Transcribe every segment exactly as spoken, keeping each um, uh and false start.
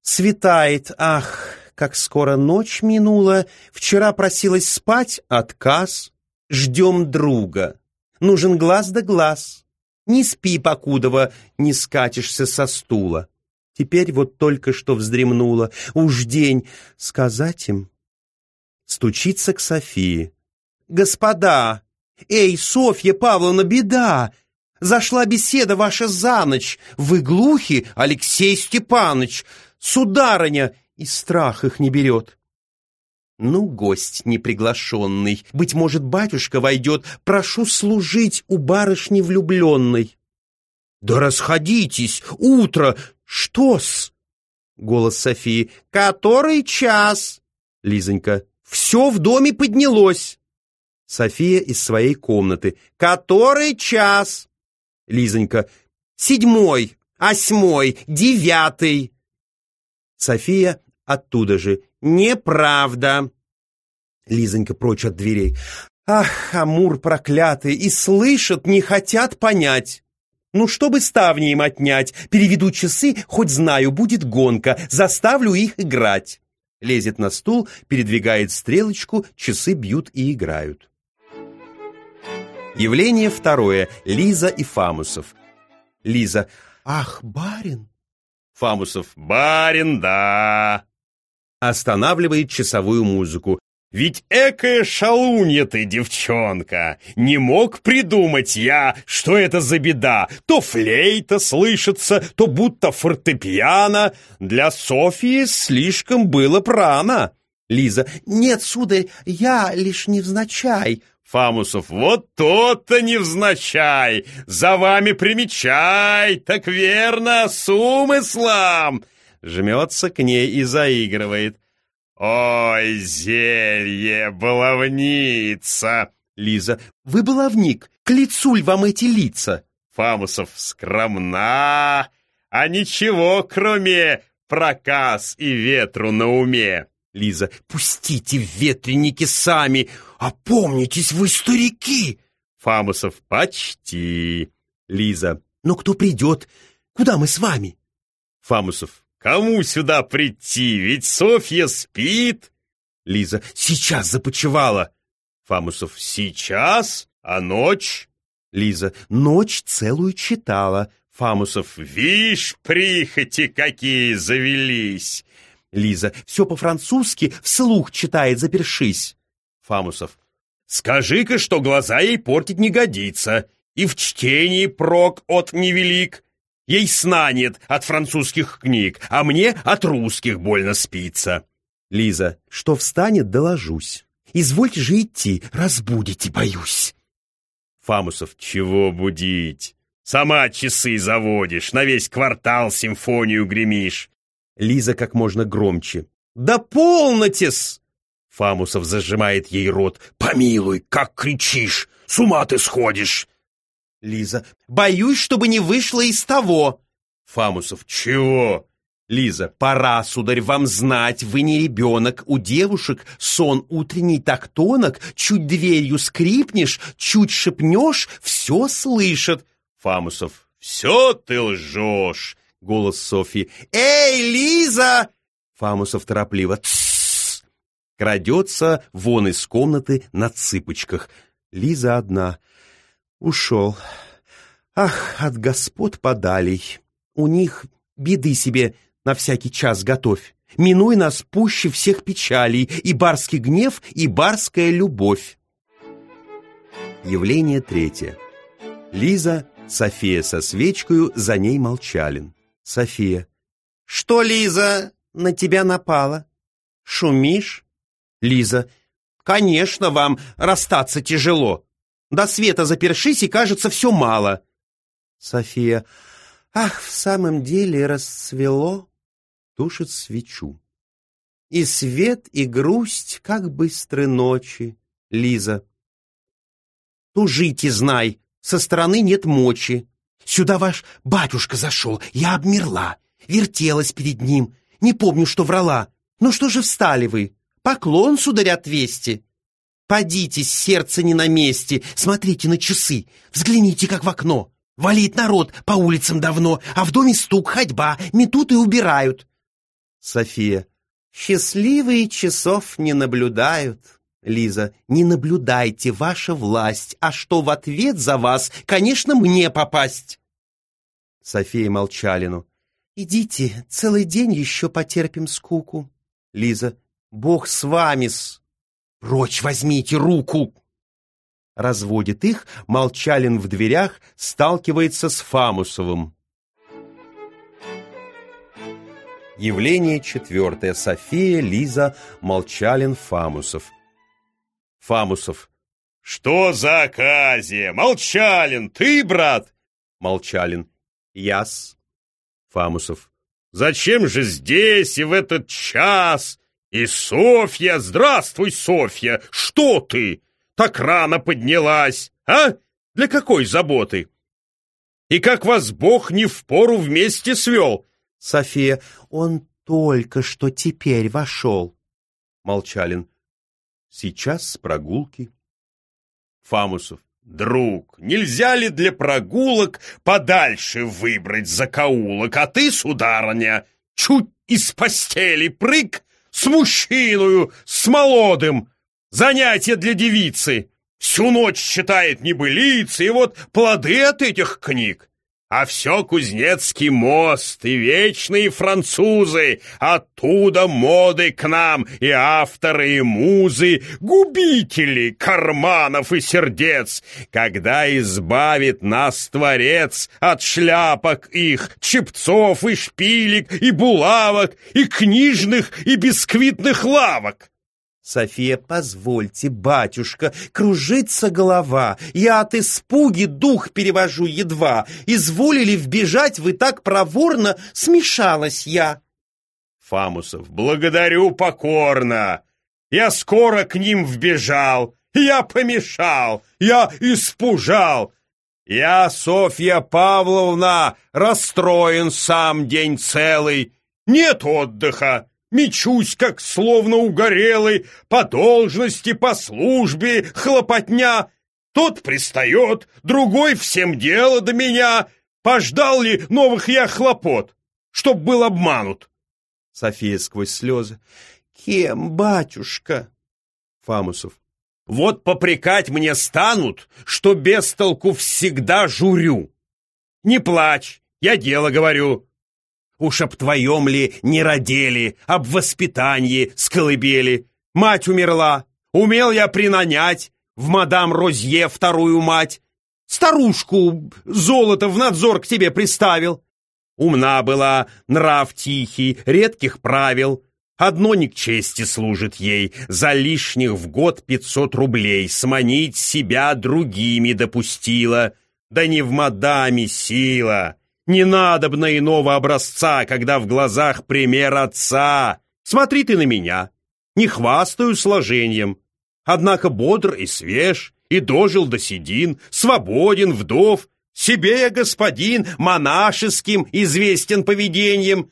Светает, ах, как скоро ночь минула. Вчера просилась спать, отказ. Ждем друга. Нужен глаз да глаз. Не спи, покудова, не скатишься со стула. Теперь вот только что вздремнула. Уж день, сказать им. Стучится к Софии. Господа! Эй, Софья Павловна, беда! Зашла беседа ваша за ночь. Вы глухи, Алексей Степаныч. Сударыня! И страх их не берет. Ну, гость неприглашенный, быть может, батюшка войдет. Прошу служить у барышни влюбленной. Да расходитесь, утро, что-с? Голос Софии. Который час? Лизонька. Все в доме поднялось. София из своей комнаты. Который час? Лизонька. Седьмой, осьмой, девятый. София оттуда же. Неправда. Лизонька прочь от дверей. Ах, Амур проклятый, и слышат, не хотят понять. Ну, чтобы ставни им отнять, переведу часы, хоть знаю, будет гонка, заставлю их играть. Лезет на стул, передвигает стрелочку, часы бьют и играют. Явление второе. Лиза и Фамусов. Лиза. Ах, барин. Фамусов. Барин, да. Останавливает часовую музыку. Ведь экая шалунья ты, девчонка! Не мог придумать я, что это за беда. То флейта слышится, то будто фортепиано. Для Софьи слишком было прано. Лиза. Нет, сударь, я лишь невзначай. Фамусов. Вот то-то невзначай. За вами примечай. Так верно, с умыслом. Жмется к ней и заигрывает. «Ой, зелье, баловница!» Лиза. «Вы баловник, к лицу ль вам эти лица?» Фамусов. «Скромна, а ничего, кроме проказ и ветру на уме». Лиза. «Пустите ветреники сами, опомнитесь вы, старики!» Фамусов. «Почти». Лиза. «Но кто придет? Куда мы с вами?» Фамусов. «Кому сюда прийти? Ведь Софья спит!» Лиза. «Сейчас започивала!» Фамусов. «Сейчас? А ночь?» Лиза. «Ночь целую читала». Фамусов. «Вишь, прихоти какие завелись!» Лиза. «Все по-французски, вслух читает, запершись». Фамусов. «Скажи-ка, что глаза ей портить не годится, и в чтении прок от невелик. Ей сна нет от французских книг, а мне от русских больно спится». Лиза. «Что встанет, доложусь. Извольте же идти, разбудите, боюсь». Фамусов. «Чего будить? Сама часы заводишь, на весь квартал симфонию гремишь». Лиза как можно громче. «Да полноте-с!» Фамусов зажимает ей рот. «Помилуй, как кричишь! С ума ты сходишь!» Лиза. «Боюсь, чтобы не вышло из того». Фамусов. «Чего?» Лиза. «Пора, сударь, вам знать, вы не ребенок. У девушек сон утренний так тонок, чуть дверью скрипнешь, чуть шепнешь, все слышат». Фамусов. «Все ты лжешь». Голос Софьи. «Эй, Лиза!» Фамусов торопливо. «Тссс!» Крадется вон из комнаты на цыпочках. Лиза одна. Ушел. Ах, от господ подалей. У них беды себе на всякий час готовь. Минуй нас пуще всех печалей, и барский гнев, и барская любовь. Явление третье. Лиза, София со свечкою, за ней Молчалин. София. Что, Лиза, на тебя напало? Шумишь? Лиза. Конечно, вам расстаться тяжело. До света запершись, и, кажется, все мало. София. Ах, в самом деле расцвело. Тушит свечу. И свет, и грусть, как быстры ночи. Лиза. Тужите, знай, со стороны нет мочи. Сюда ваш батюшка зашел, я обмерла, вертелась перед ним, не помню, что врала. Ну что же встали вы? Поклон, сударь, отвесьте. Подитесь, сердце не на месте, смотрите на часы, взгляните, как в окно. Валит народ по улицам давно, а в доме стук, ходьба, метут и убирают. София. Счастливые часов не наблюдают. Лиза. Не наблюдайте, ваша власть, а что в ответ за вас, конечно, мне попасть. София Молчалину. Идите, целый день еще потерпим скуку. Лиза. Бог с вами-с. Прочь возьмите руку. Разводит их, Молчалин в дверях сталкивается с Фамусовым. Явление четвертое. София, Лиза, Молчалин, Фамусов. Фамусов. Что за оказия? Молчалин, ты, брат? Молчалин. Яс. Фамусов. Зачем же здесь и в этот час? И Софья, здравствуй, Софья, что ты? Так рано поднялась, а? Для какой заботы? И как вас Бог не впору вместе свел? София. Он только что теперь вошел. Молчалин. Сейчас с прогулки. Фамусов. Друг, нельзя ли для прогулок подальше выбрать закоулок, а ты, сударыня, чуть из постели прыг с мужчиною, с молодым. Занятие для девицы. Всю ночь читает небылицы, и вот плоды от этих книг. А все Кузнецкий мост и вечные французы. Оттуда моды к нам и авторы, и музы, губители карманов и сердец. Когда избавит нас Творец от шляпок их, чепцов и шпилек, и булавок, и книжных, и бисквитных лавок. София. Позвольте, батюшка, кружится голова. Я от испуги дух перевожу едва. Изволили вбежать вы так проворно, смешалась я. Фамусов. Благодарю покорно. Я скоро к ним вбежал. Я помешал. Я испужал. Я, Софья Павловна, расстроен сам день целый. Нет отдыха. Мечусь, как словно угорелый, по должности, по службе, хлопотня. Тот пристает, другой всем дело до меня. Пождал ли новых я хлопот, чтоб был обманут? София сквозь слезы. Кем, батюшка? Фамусов. Вот попрекать мне станут, что без толку всегда журю. Не плачь, я дело говорю. Уж об твоем ли не родили, об воспитании с колыбели. Мать умерла, умел я принанять в мадам Розье вторую мать. Старушку золото в надзор к тебе приставил. Умна была, нрав тихий, редких правил. Одно не к чести служит ей, за лишних в год пятьсот рублей сманить себя другими допустила. Да не в мадаме сила. Не надобно иного образца, когда в глазах пример отца. Смотри ты на меня, не хвастаю сложением, однако бодр и свеж, и дожил до седин, свободен, вдов, себе я господин, монашеским, известен поведением.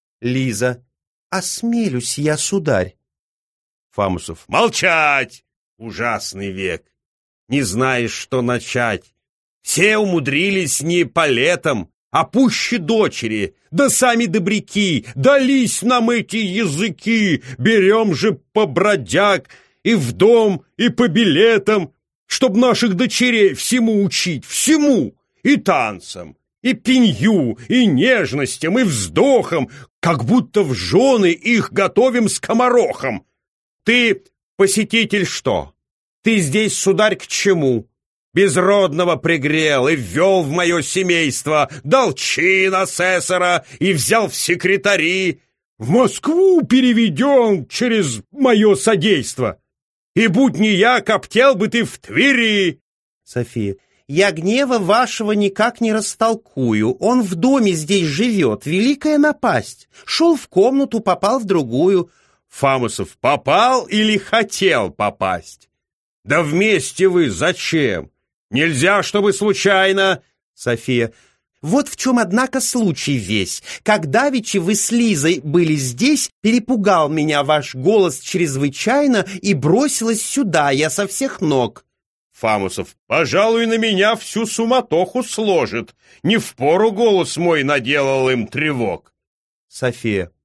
Лиза. Осмелюсь я, сударь. Фамусов. Молчать! Ужасный век! Не знаешь, что начать. Все умудрились не по летам, а пуще дочери, да сами добряки, дались нам эти языки, берем же по бродяг и в дом, и по билетам, чтоб наших дочерей всему учить, всему, и танцам, и пенью, и нежностям, и вздохам, как будто в жены их готовим скоморохом. Ты, посетитель, что? Ты здесь, сударь, к чему? Безродного пригрел и ввел в мое семейство, дал чин асессора и взял в секретари. В Москву переведен через мое содейство. И будь не я, коптел бы ты в Твери. София. Я гнева вашего никак не растолкую. Он в доме здесь живет, великая напасть. Шел в комнату, попал в другую. Фамусов. Попал или хотел попасть? Да вместе вы зачем? Нельзя, чтобы случайно... София. Вот в чем, однако, случай весь. Когда давеча вы с Лизой были здесь, перепугал меня ваш голос чрезвычайно и бросилась сюда, я со всех ног. Фамусов. Пожалуй, на меня всю суматоху сложит. Не впору голос мой наделал им тревог. София.